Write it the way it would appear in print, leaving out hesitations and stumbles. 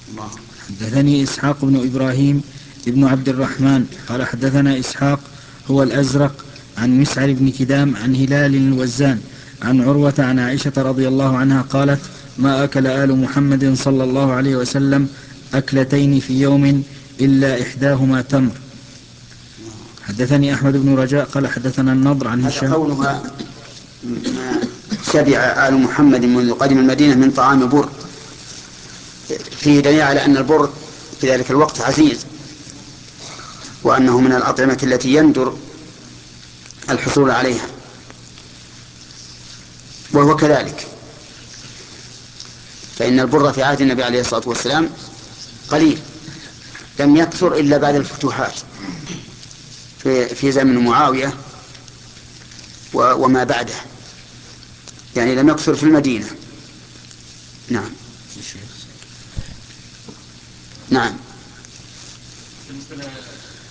الله. حدثني إسحاق بن إبراهيم ابن عبد الرحمن قال حدثنا إسحاق هو الأزرق عن مسعر بن كدام عن هلال الوزان عن عروة عن عائشة رضي الله عنها قالت ما أكل آل محمد صلى الله عليه وسلم أكلتين في يوم إلا إحداهما تمر. حدثني أحمد بن رجاء قال حدثنا النضر عن هذا هشام. قولها ما شبع آل محمد منذ قدم المدينة من طعام بر، فيه دليل على أن البر في ذلك الوقت عزيز، وأنه من الأطعمة التي يندر الحصول عليها، وهو كذلك، فإن البر في عهد النبي عليه الصلاة والسلام قليل، لم يكثر إلا بعد الفتوحات في زمن معاوية وما بعده، يعني لم يكثر في المدينة. نعم. نعم. بالنسبة